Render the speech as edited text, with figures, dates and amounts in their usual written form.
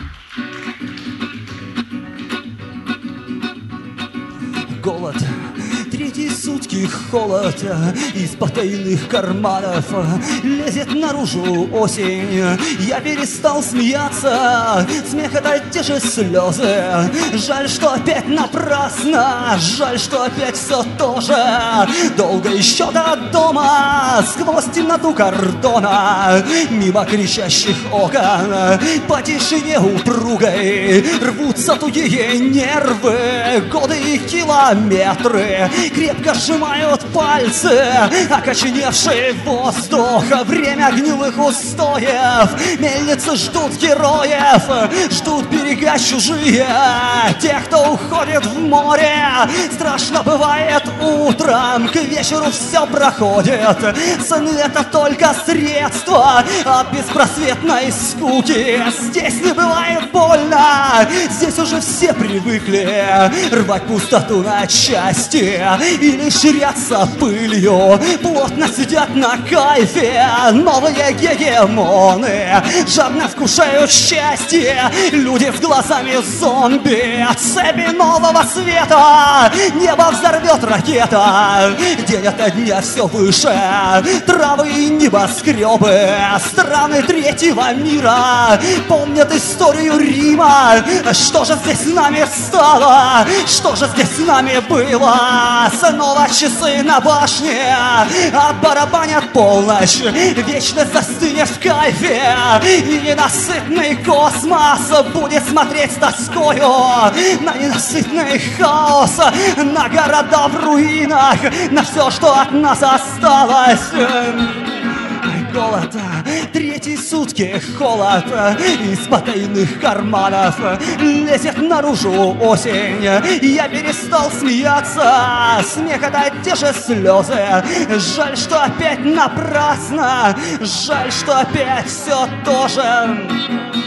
Голод, третьи сутки холод, из потайных карманов лезет наружу осень. Я перестал смеяться, смех это те же слезы. Жаль, что опять напрасно, жаль, что опять все то же. Долго еще до дома, сквозь темноту кордона, мимо кричащих окон, по тишине упругой рвутся тугие нервы. Годы и километры крепко сжимают пальцы, окоченевший воздух, время гнилых устоев. Мельницы ждут героев, ждут берега чужие, тех, кто уходит в море. Страшно бывает утром, к вечеру все проходит. Сны это только средство от беспросветной скуки. Здесь не бывает больно, здесь уже все привыкли рвать пустоту на части или ширяться пылью. Плотно сидят на кайфе новые гегемоны, жадно вкушают счастье люди с глазами зомби. От цепи нового света небо взорвет ракета. День ото дня все выше, травы и небоскребы. Страны третьего мира помнят историю Рима. Что же здесь с нами стало? Что же здесь с нами было? Снова часы на башне отбарабанят полночь. Вечно застынешь в кайфе, и ненасытный космос будет смотреть с тоскою на ненасытный хаос, на города в руинах, на все, что от нас осталось. Голод, третьи сутки холод, из потайных карманов лезет наружу осень. Я перестал смеяться, смех это те же слезы. Жаль, что опять напрасно, жаль, что опять все то же.